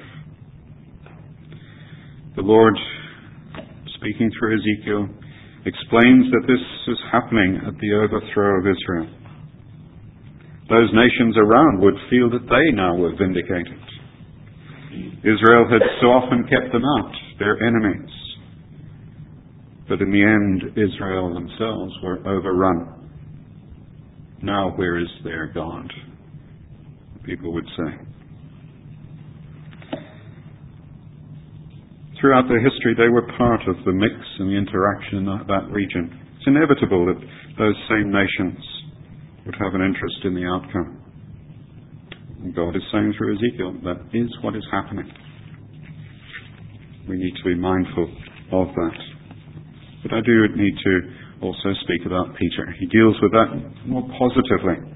The Lord, speaking through Ezekiel, explains that this is happening at the overthrow of Israel. Those nations around would feel that they now were vindicated. Israel had so often kept them out, their enemies. But in the end, Israel themselves were overrun. Now where is their God? People would say. Throughout their history, they were part of the mix and the interaction in that, that region. It's inevitable that those same nations would have an interest in the outcome. And God is saying through Ezekiel, that is what is happening. We need to be mindful of that. But I do need to also speak about Peter. He deals with that more positively.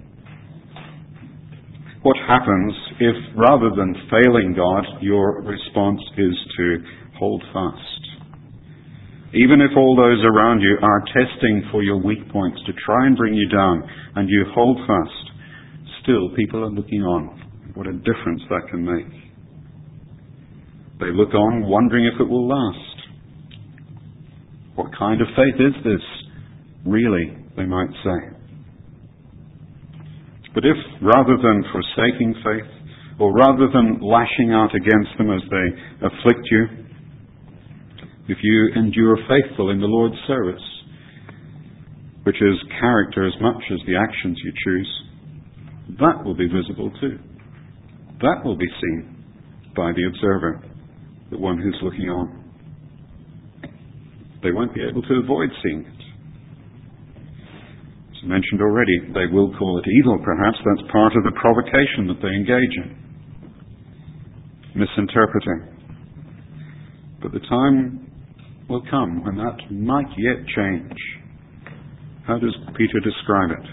What happens if, rather than failing God, your response is to hold fast? Even if all those around you are testing for your weak points to try and bring you down, and you hold fast, still people are looking on. What a difference that can make. They look on, wondering if it will last. What kind of faith is this, really, they might say. But if, rather than forsaking faith, or rather than lashing out against them as they afflict you, if you endure faithful in the Lord's service, which is character as much as the actions you choose, that will be visible too. That will be seen by the observer, the one who's looking on. They won't be able to avoid seeing it. As mentioned already, they will call it evil, perhaps. That's part of the provocation that they engage in. Misinterpreting. But the time will come when that might yet change. How does Peter describe it?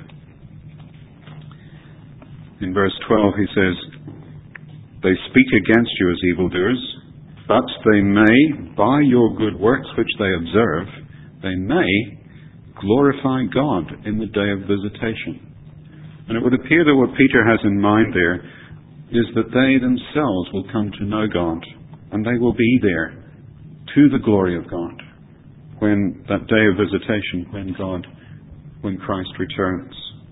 In verse twelve he says, they speak against you as evildoers, but they may, by your good works which they observe, they may glorify God in the day of visitation. And it would appear that what Peter has in mind there is that they themselves will come to know God, and they will be there to the glory of God when that day of visitation, when God, when Christ returns.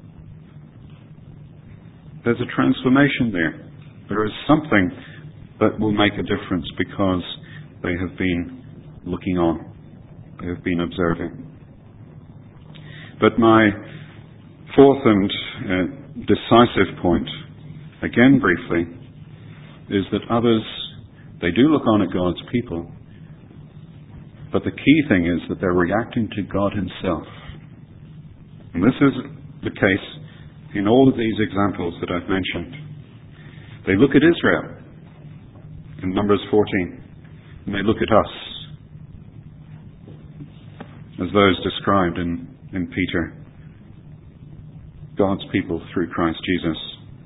There's a transformation there. There is something that will make a difference because they have been looking on. They have been observing. But my fourth and uh, decisive point, again briefly, is that others, they do look on at God's people, but the key thing is that they're reacting to God himself. And this is the case in all of these examples that I've mentioned. They look at Israel in Numbers fourteen, and they look at us as those described in, in Peter, God's people through Christ Jesus.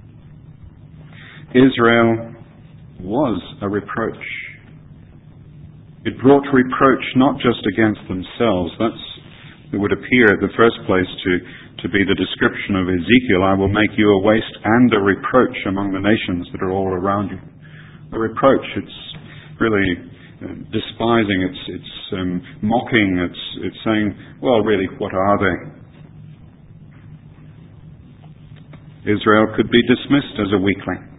Israel was a reproach. It brought reproach not just against themselves. That's, it would appear at the first place to, to be the description of Ezekiel, I will make you a waste and a reproach among the nations that are all around you. A reproach, it's really uh, despising, it's, it's um, mocking, it's, it's saying, well, really, what are they? Israel could be dismissed as a weakling.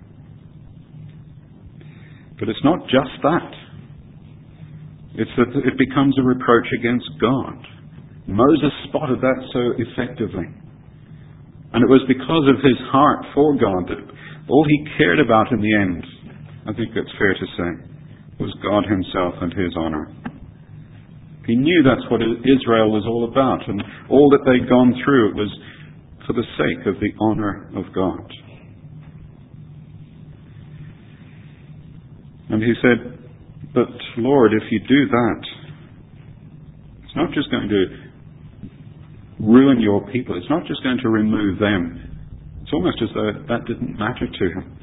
But it's not just that. It's that it becomes a reproach against God. Moses spotted that so effectively. And it was because of his heart for God that all he cared about in the end, I think that's fair to say, was God himself and his honor. He knew that's what Israel was all about, and all that they'd gone through, it was for the sake of the honor of God. And he said, but Lord, if you do that, it's not just going to ruin your people. It's not just going to remove them. It's almost as though that didn't matter to him.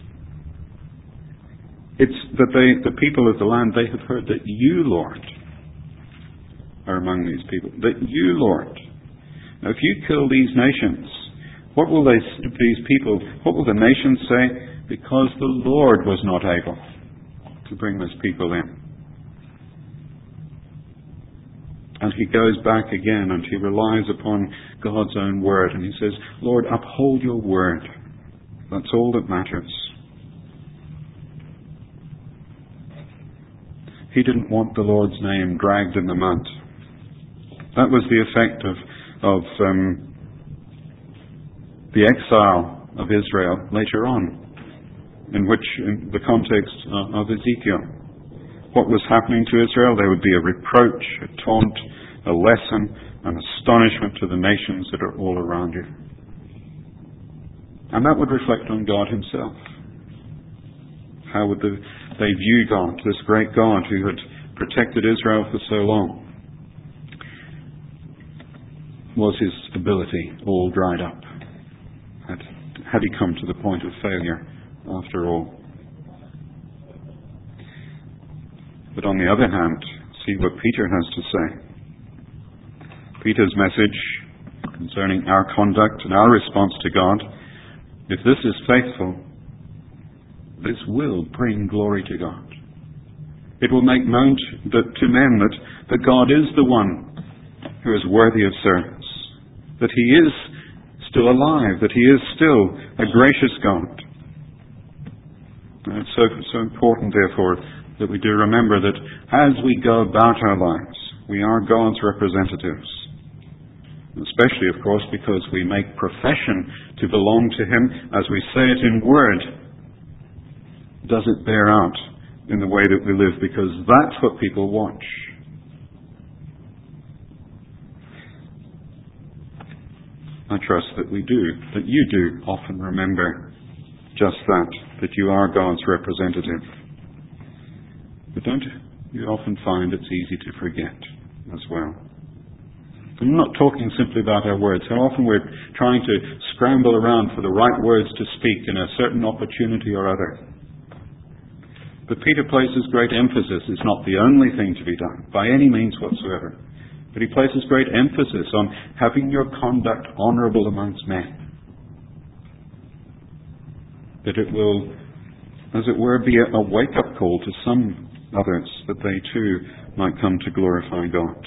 It's that they, the people of the land, they have heard that you, Lord, are among these people. That you, Lord. Now, if you kill these nations, what will they, these people, what will the nations say? Because the Lord was not able to bring this people in. And he goes back again and he relies upon God's own word, and he says, Lord, uphold your word. That's all that matters. He didn't want the Lord's name dragged in the mud. That was the effect of, of um, the exile of Israel later on, in which, in the context of Ezekiel, what was happening to Israel, there would be a reproach, a taunt, a lesson, an astonishment to the nations that are all around you. And that would reflect on God himself. How would the, they view God, this great God who had protected Israel for so long? Was his ability all dried up? Had, had he come to the point of failure after all? But on the other hand, see what Peter has to say. Peter's message concerning our conduct and our response to God, if this is faithful, this will bring glory to God. It will make known to, that, to men that, that God is the one who is worthy of service, that he is still alive, that he is still a gracious God. And it's so, so important, therefore, that we do remember that as we go about our lives, we are God's representatives. Especially, of course, because we make profession to belong to him, as we say it in word. Does it bear out in the way that we live? Because that's what people watch. I trust that we do, that you do often remember just that, that you are God's representative. But don't you often find it's easy to forget as well? I'm not talking simply about our words. How often we're trying to scramble around for the right words to speak in a certain opportunity or other. But Peter places great emphasis. It's not the only thing to be done, by any means whatsoever. But he places great emphasis on having your conduct honourable amongst men. That it will, as it were, be a, a wake-up call to some others, that they too might come to glorify God.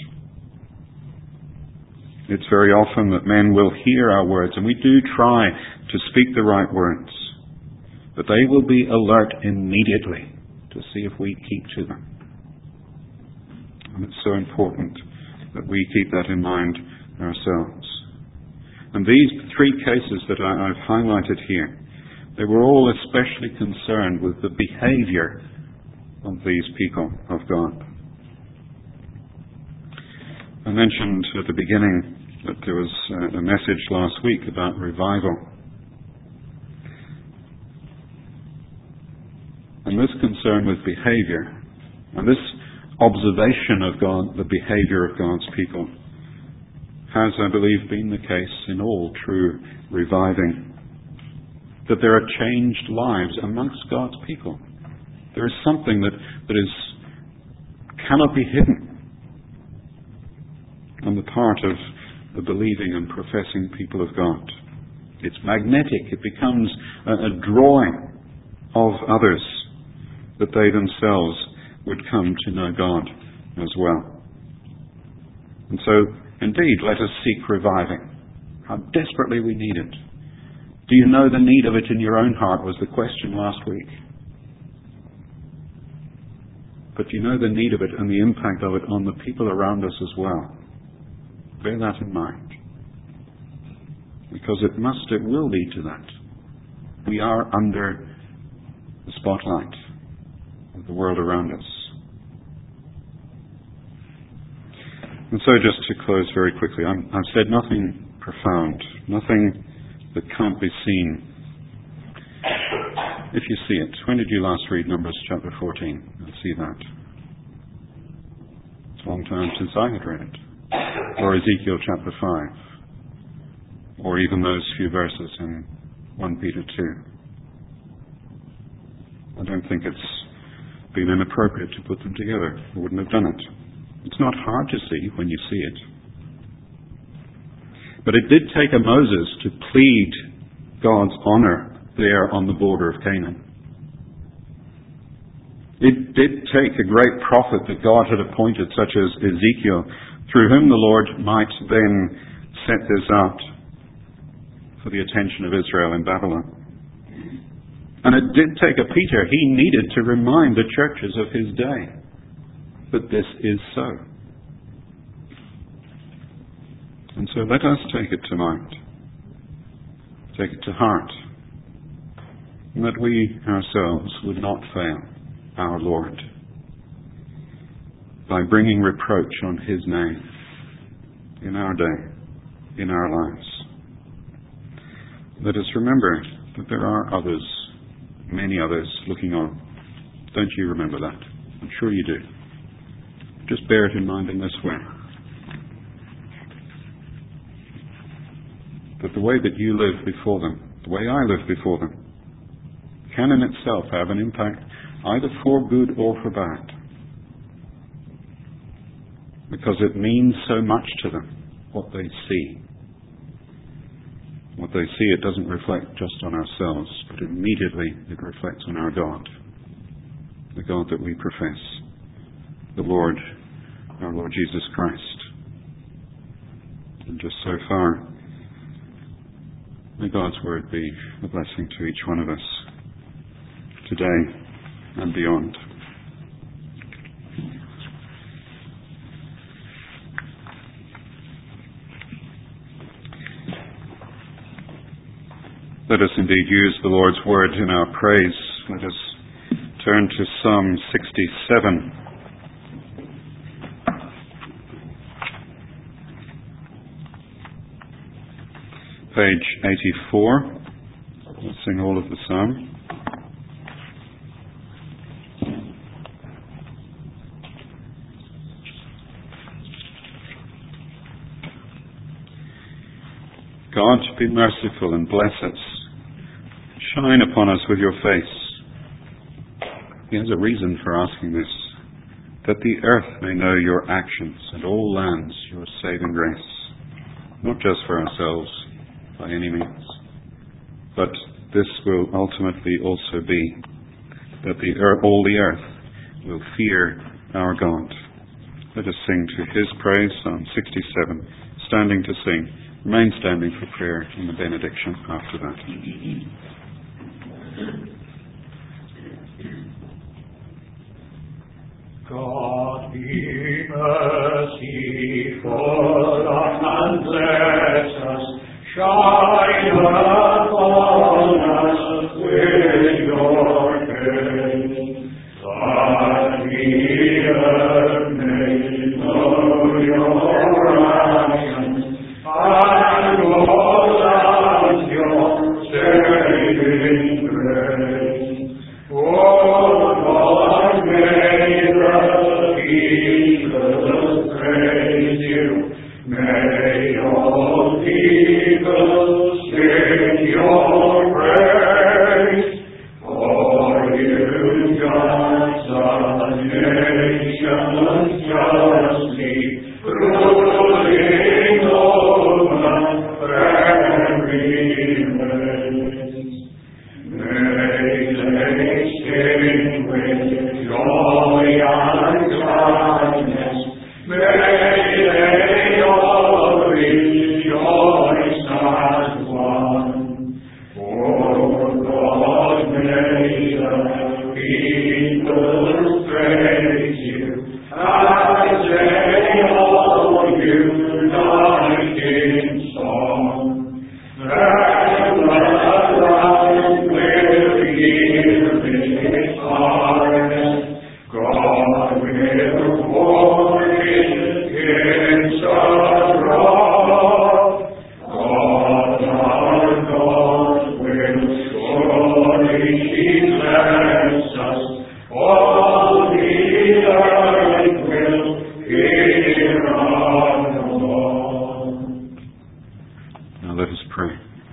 It's very often that men will hear our words, and we do try to speak the right words, but they will be alert immediately to see if we keep to them. And it's so important that we keep that in mind ourselves. And these three cases that I, I've highlighted here, They were all especially concerned with the behavior of these people of God. I mentioned at the beginning that there was a message last week about revival. And this concern with behavior, and this observation of God, the behavior of God's people, has, I believe, been the case in all true reviving. That there are changed lives amongst God's people. There is something that, that is cannot be hidden on the part of the believing and professing people of God. It's magnetic. It becomes a, a drawing of others, that they themselves would come to know God as well. And so, indeed, let us seek reviving. How desperately we need it. Do you know the need of it in your own heart, was the question last week. But do you know the need of it and the impact of it on the people around us as well? Bear that in mind. Because it must, it will lead to that. We are under the spotlight of the world around us. And so just to close very quickly, I'm, I've said nothing profound, nothing that can't be seen. If you see it, when did you last read Numbers chapter fourteen? You'll see that. It's a long time since I had read it. Or Ezekiel chapter five. Or even those few verses in First Peter two. I don't think it's been inappropriate to put them together. I wouldn't have done it. It's not hard to see when you see it. But it did take a Moses to plead God's honor there on the border of Canaan. It did take a great prophet that God had appointed, such as Ezekiel, through whom the Lord might then set this out for the attention of Israel in Babylon. And it did take a Peter. He needed to remind the churches of his day that this is so. And so let us take it to mind, take it to heart, and that we ourselves would not fail our Lord by bringing reproach on his name in our day, in our lives. Let us remember that there are others, many others, looking on. Don't you remember that? I'm sure you do. Just bear it in mind in this way. That the way that you live before them, the way I live before them, can in itself have an impact either for good or for bad. Because it means so much to them, what they see. What they see, it doesn't reflect just on ourselves, but immediately it reflects on our God. The God that we profess. The Lord, our Lord Jesus Christ. And just so far, may God's word be a blessing to each one of us today and beyond. Let us indeed use the Lord's word in our praise. Let us turn to Psalm sixty-seven. Page eighty-four. We'll sing all of the psalm. God, be merciful and bless us. Shine upon us with your face. He has a reason for asking this, that the earth may know your actions and all lands your saving grace, not just for ourselves by any means, but this will ultimately also be that the earth, all the earth will fear our God. Let us sing to his praise, Psalm sixty-seven, standing to sing. Remain standing for prayer and the benediction after that.
God be merciful and bless us, shine upon us. us with your face, but we have made known your actions, and all as your saving grace. Oh, God, may the people praise you. May all people sing your praise. For you judge the nations justly, ruling over every race. May they sing with joy and gladness. May they all rejoice as one. For God, may the people praise you as they all unite in song. And the land will yield its harvest. God will pour in sorrow. God, our God, will surely bless us. All the earth will hear our Lord.
Now let us pray.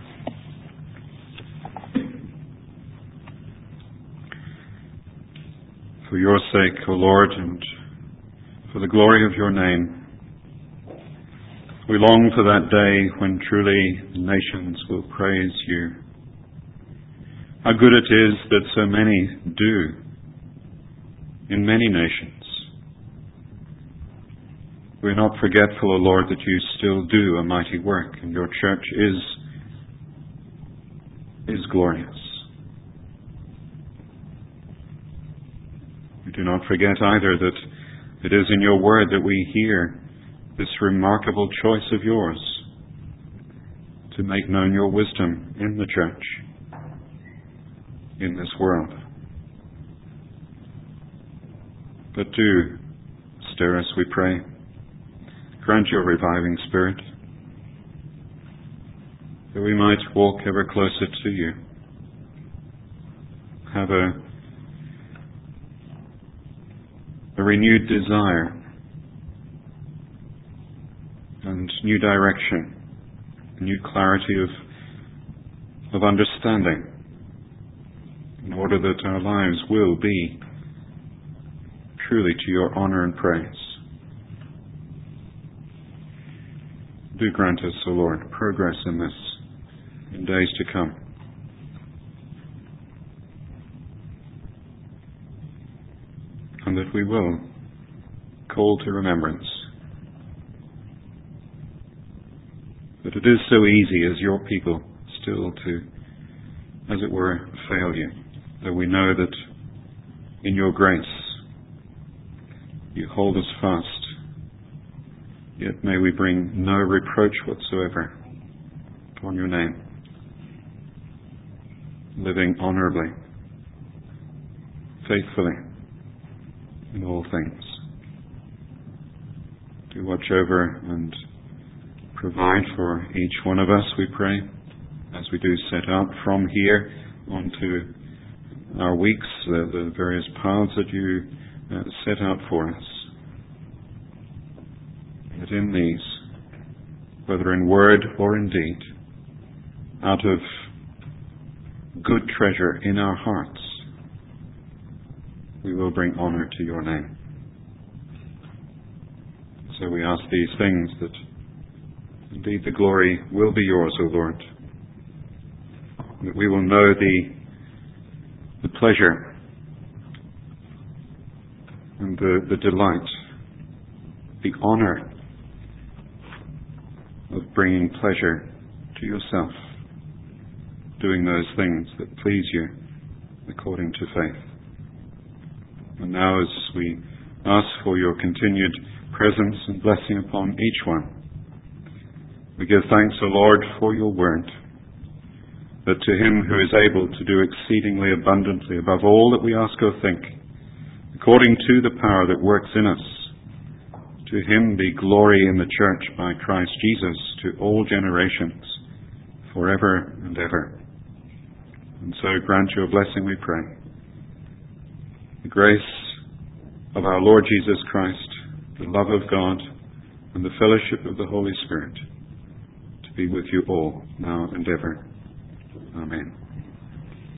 For your sake, O Lord, and for the glory of your name, we long for that day when truly the nations will praise you. How good it is that so many do in many nations. We're not forgetful, O Lord, that you still do a mighty work, and your church is, is glorious. We do not forget either that it is in your word that we hear this remarkable choice of yours to make known your wisdom in the church, in this world. But do stir us, we pray. Grant your reviving spirit, that we might walk ever closer to you, have a, a renewed desire and new direction, new clarity of, of understanding, in order that our lives will be truly to your honor and praise. Do grant us, O Lord, progress in this in days to come. And that we will call to remembrance that it is so easy as your people still to, as it were, fail you. Though we know that in your grace you hold us fast, yet may we bring no reproach whatsoever upon your name, living honorably, faithfully in all things. Do watch over and provide for each one of us, we pray, as we do set out from here onto our weeks, the, the various paths that you uh, set out for us. That in these, whether in word or in deed, out of good treasure in our hearts, we will bring honor to your name. So we ask these things, that indeed the glory will be yours, O Lord, that we will know the, the pleasure and the, the delight, the honor of bringing pleasure to yourself, doing those things that please you according to faith. And now, as we ask for your continued presence and blessing upon each one, we give thanks, O Lord, for your word, that to him who is able to do exceedingly abundantly above all that we ask or think, according to the power that works in us, to him be glory in the church by Christ Jesus to all generations, forever and ever. And so grant your blessing, we pray. The grace of our Lord Jesus Christ, the love of God, and the fellowship of the Holy Spirit to be with you all, now and ever. Amen.